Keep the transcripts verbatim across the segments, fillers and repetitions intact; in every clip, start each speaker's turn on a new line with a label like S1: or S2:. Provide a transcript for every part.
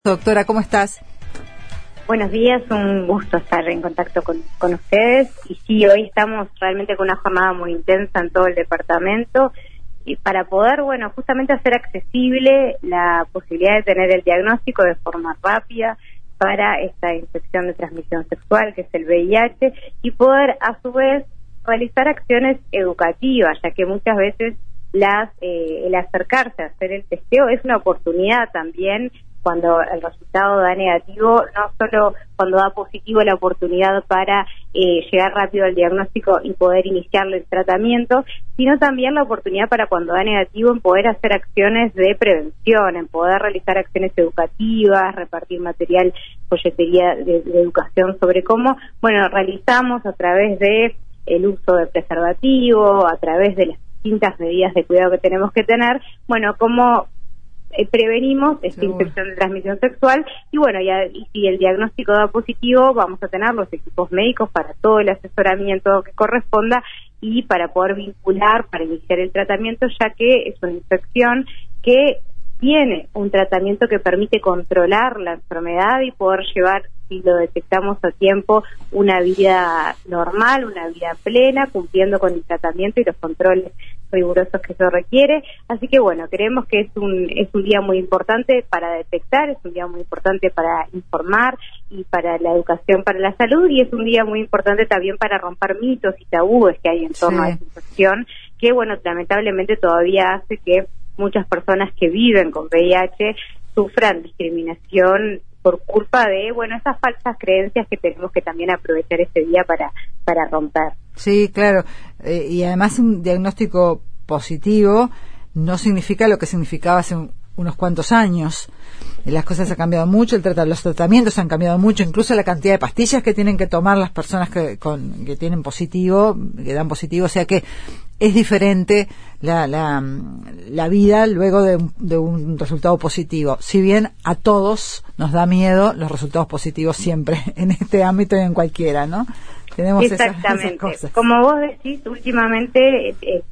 S1: Doctora, ¿cómo estás?
S2: Buenos días, un gusto estar en contacto con, con ustedes. Y sí, hoy estamos realmente con una jornada muy intensa en todo el departamento y para poder, bueno, justamente hacer accesible la posibilidad de tener el diagnóstico de forma rápida para esta infección de transmisión sexual, que es el V I H, y poder, a su vez, realizar acciones educativas, ya que muchas veces las eh, el acercarse a hacer el testeo es una oportunidad también. Cuando el resultado da negativo, no solo cuando da positivo la oportunidad para eh, llegar rápido al diagnóstico y poder iniciar el tratamiento, sino también la oportunidad para cuando da negativo en poder hacer acciones de prevención, en poder realizar acciones educativas, repartir material, folletería de, de educación sobre cómo, bueno, realizamos a través de el uso de preservativo, a través de las distintas medidas de cuidado que tenemos que tener, bueno, cómo Eh, prevenimos esta
S1: Seguro.
S2: infección de transmisión sexual y bueno, ya, y si el diagnóstico da positivo, vamos a tener los equipos médicos para todo el asesoramiento que corresponda y para poder vincular, para iniciar el tratamiento, ya que es una infección que tiene un tratamiento que permite controlar la enfermedad y poder llevar, si lo detectamos a tiempo, una vida normal, una vida plena, cumpliendo con el tratamiento y los controles rigurosos que eso requiere. Así que bueno, creemos que es un es un día muy importante para detectar, es un día muy importante para informar y para la educación para la salud, y es un día muy importante también para romper mitos y tabúes que hay en torno
S1: Sí.
S2: a esta infección, que bueno, lamentablemente todavía hace que muchas personas que viven con V I H sufran discriminación por culpa de, bueno, esas falsas creencias que tenemos que también aprovechar este día para, para romper.
S1: Sí, claro. Eh, y además un diagnóstico positivo no significa lo que significaba hace un, unos cuantos años. Las cosas han cambiado mucho, el trata, los tratamientos han cambiado mucho, incluso la cantidad de pastillas que tienen que tomar las personas que, con, que tienen positivo, que dan positivo, o sea que es diferente la, la, la vida luego de un, de un resultado positivo. Si bien a todos nos da miedo los resultados positivos siempre, en este ámbito y en cualquiera, ¿no? Tenemos
S2: Exactamente.
S1: Esas, esas cosas.
S2: Como vos decís, últimamente, eh, eh,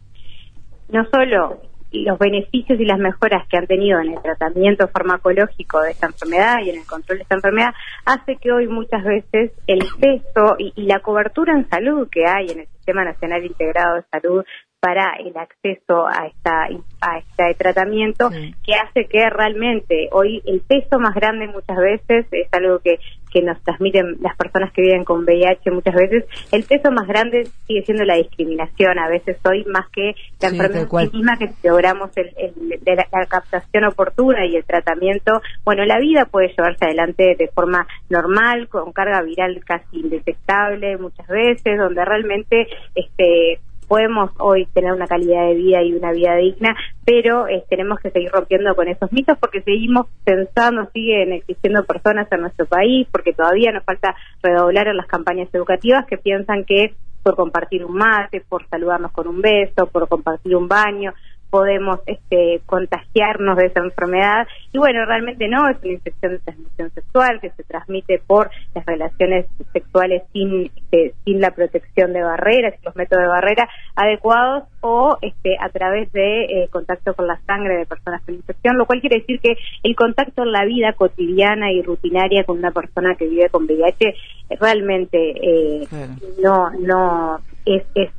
S2: no solo los beneficios y las mejoras que han tenido en el tratamiento farmacológico de esta enfermedad y en el control de esta enfermedad, hace que hoy muchas veces el peso y, y la cobertura en salud que hay en el Sistema Nacional Integrado de Salud para el acceso a esta a este tratamiento, sí, que hace que realmente hoy el peso más grande muchas veces es algo que que nos transmiten las personas que viven con V I H muchas veces, el peso más grande sigue siendo la discriminación, a veces hoy más que la
S1: sí,
S2: enfermedad en sí misma, que si logramos el, el, de la, la captación oportuna y el tratamiento, bueno, la vida puede llevarse adelante de forma normal, con carga viral casi indetectable muchas veces, donde realmente este podemos hoy tener una calidad de vida y una vida digna, pero eh, tenemos que seguir rompiendo con esos mitos porque seguimos pensando, siguen existiendo personas en nuestro país, porque todavía nos falta redoblar en las campañas educativas que piensan que por compartir un mate, por saludarnos con un beso, por compartir un baño, podemos este, contagiarnos de esa enfermedad, y bueno, realmente no, es una infección de transmisión sexual que se transmite por las relaciones sexuales sin este, sin la protección de barreras, los métodos de barrera adecuados, o este, a través de eh, contacto con la sangre de personas con infección, lo cual quiere decir que el contacto en la vida cotidiana y rutinaria con una persona que vive con V I H realmente eh,
S1: claro.
S2: no no es, es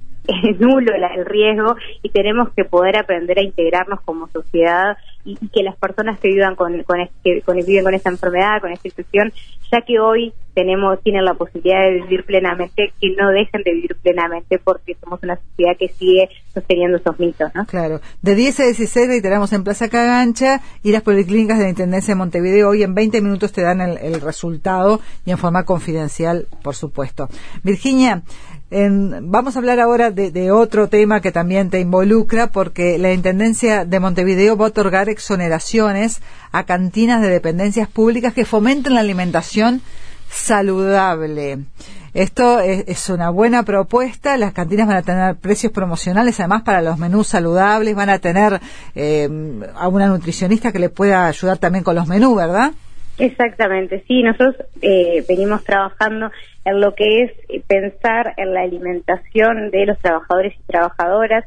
S2: es nulo el, el riesgo, y tenemos que poder aprender a integrarnos como sociedad y, y que las personas que vivan con con, este, con viven con esta enfermedad, con esta infección, ya que hoy tenemos tienen la posibilidad de vivir plenamente, que no dejen de vivir plenamente, porque somos una sociedad que sigue sosteniendo esos mitos, ¿no?
S1: Claro. De diez a dieciséis reiteramos en Plaza Cagancha y las policlínicas de la Intendencia de Montevideo. Hoy en veinte minutos te dan el, el resultado y en forma confidencial, por supuesto. Virginia, En, vamos a hablar ahora de, de otro tema que también te involucra, porque la Intendencia de Montevideo va a otorgar exoneraciones a cantinas de dependencias públicas que fomenten la alimentación saludable. Esto es, es una buena propuesta. Las cantinas van a tener precios promocionales, además para los menús saludables, van a tener eh, a una nutricionista que le pueda ayudar también con los menús, ¿verdad?
S2: Exactamente, sí, nosotros eh, venimos trabajando en lo que es pensar en la alimentación de los trabajadores y trabajadoras y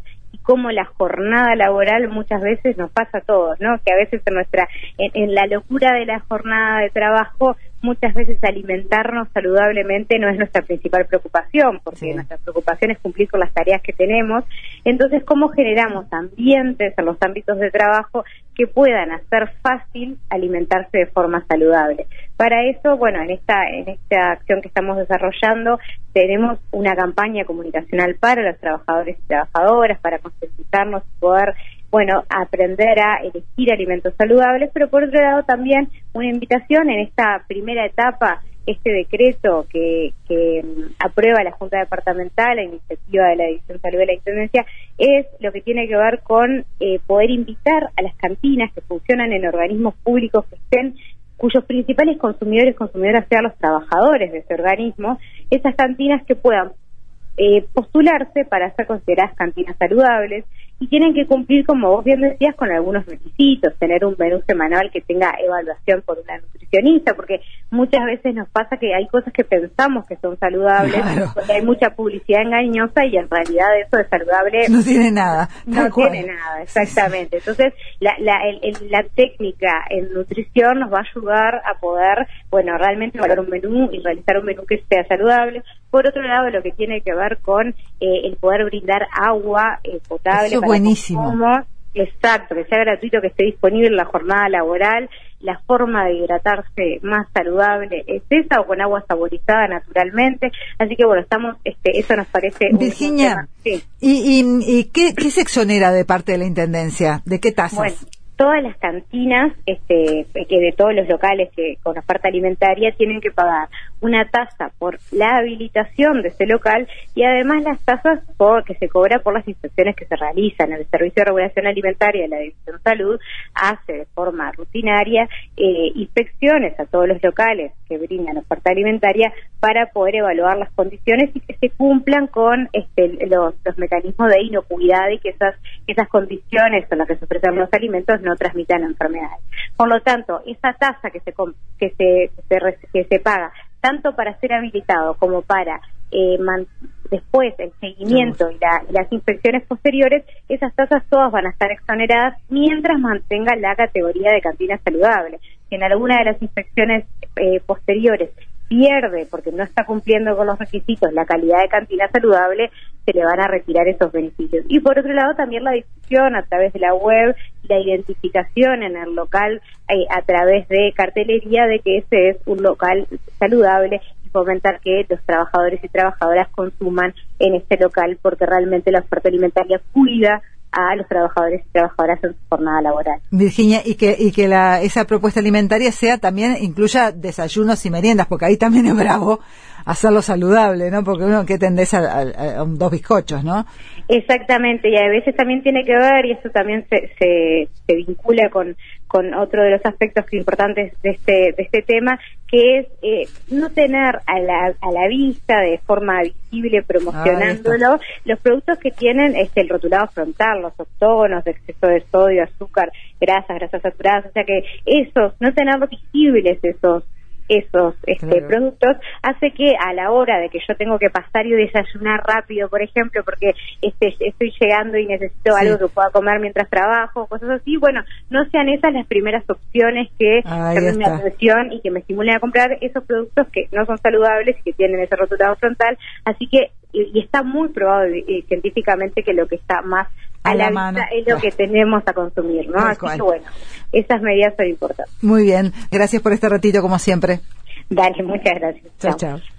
S2: cómo la jornada laboral muchas veces nos pasa a todos, ¿no? Que a veces en nuestra, en, en la locura de la jornada de trabajo, muchas veces alimentarnos saludablemente no es nuestra principal preocupación, porque sí. Nuestra preocupación es cumplir con las tareas que tenemos. Entonces, ¿cómo generamos ambientes en los ámbitos de trabajo que puedan hacer fácil alimentarse de forma saludable? Para eso, bueno, en esta, en esta acción que estamos desarrollando, tenemos una campaña comunicacional para los trabajadores y trabajadoras, para concientizarnos y poder, bueno, aprender a elegir alimentos saludables, pero por otro lado también una invitación en esta primera etapa, este decreto que, que um, aprueba la Junta Departamental, la iniciativa de la División Salud de la Intendencia, es lo que tiene que ver con eh, poder invitar a las cantinas que funcionan en organismos públicos que estén, cuyos principales consumidores consumidoras sean los trabajadores de ese organismo, esas cantinas que puedan eh, postularse para ser consideradas cantinas saludables, y tienen que cumplir, como vos bien decías, con algunos requisitos, tener un menú semanal que tenga evaluación por una nutricionista, porque muchas veces nos pasa que hay cosas que pensamos que son saludables, claro, porque hay mucha publicidad engañosa y en realidad eso de saludable
S1: no tiene nada.
S2: No tiene nada, exactamente. Entonces, la, la, el, el, la técnica en nutrición nos va a ayudar a poder, bueno, realmente evaluar un menú y realizar un menú que sea saludable. Por otro lado, lo que tiene que ver con eh, el poder brindar agua eh, potable.
S1: Eso es buenísimo.
S2: Consumo. Exacto, que sea gratuito, que esté disponible en la jornada laboral. La forma de hidratarse más saludable es esa, o con agua saborizada naturalmente. Así que bueno, estamos, este, eso nos parece.
S1: Virginia, un sí. ¿y, y, y qué, qué se exonera de parte de la Intendencia? ¿De qué tasas?
S2: Bueno, todas las cantinas, este, que de todos los locales que con oferta alimentaria tienen que pagar una tasa por la habilitación de ese local, y además las tasas por, que se cobra por las inspecciones que se realizan. El Servicio de Regulación Alimentaria de la División Salud hace de forma rutinaria eh, inspecciones a todos los locales que brindan oferta alimentaria para poder evaluar las condiciones y que se cumplan con este, los, los mecanismos de inocuidad, y que esas, esas condiciones con las que se ofrecen los alimentos no transmitan enfermedades. Por lo tanto, esa tasa que se que se, que se, que se paga tanto para ser habilitado como para eh, man, después el seguimiento y, la, y las inspecciones posteriores, esas tasas todas van a estar exoneradas mientras mantenga la categoría de cantina saludable. Si en alguna de las inspecciones eh, posteriores pierde porque no está cumpliendo con los requisitos la calidad de cantina saludable, se le van a retirar esos beneficios. Y por otro lado también la difusión a través de la web, la identificación en el local eh, a través de cartelería de que ese es un local saludable, y fomentar que los trabajadores y trabajadoras consuman en este local, porque realmente la oferta alimentaria cuida a los trabajadores y trabajadoras en su jornada laboral.
S1: Virginia, y que y que la esa propuesta alimentaria sea también, incluya desayunos y meriendas, porque ahí también es bravo hacerlo saludable, ¿no? Porque uno que tendés a, a, a dos bizcochos, ¿no?
S2: Exactamente, y a veces también tiene que ver, y eso también se se, se vincula con con otro de los aspectos importantes de este de este tema, que es eh, no tener a la a la vista de forma visible, promocionándolo, los productos que tienen este el rotulado frontal, los octógonos de exceso de sodio, azúcar, grasas, grasas saturadas, o sea que esos, no tener visibles esos esos este, claro. productos, hace que a la hora de que yo tengo que pasar y desayunar rápido, por ejemplo, porque este, estoy llegando y necesito sí. algo que pueda comer mientras trabajo, cosas así, bueno, no sean esas las primeras opciones que llamen mi atención y que me estimulen a comprar esos productos que no son saludables y que tienen ese rotulado frontal. Así que, y, y está muy probado y, y, científicamente que lo que está más a, a la, la vista es lo que tenemos a consumir, ¿no? Así que bueno, esas medidas son importantes.
S1: Muy bien, gracias por este ratito como siempre.
S2: Dale, muchas gracias.
S1: Chao, chao.